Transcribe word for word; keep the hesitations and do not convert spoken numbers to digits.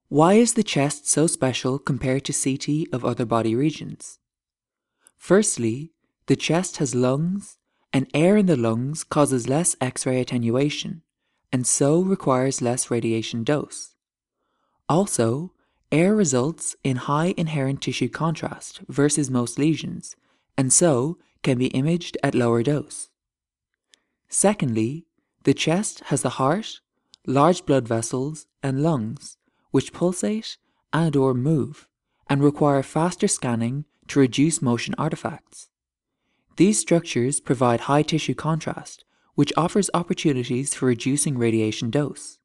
Why is the chest so special compared to C T of other body regions? Firstly, the chest has lungs, and air in the lungs causes less X-ray attenuation, and so requires less radiation dose. Also, air results in high inherent tissue contrast versus most lesions, and so can be imaged at lower dose. Secondly, the chest has the heart, large blood vessels, and lungs, which pulsate and or move, and require faster scanning to reduce motion artifacts. These structures provide high tissue contrast, which offers opportunities for reducing radiation dose.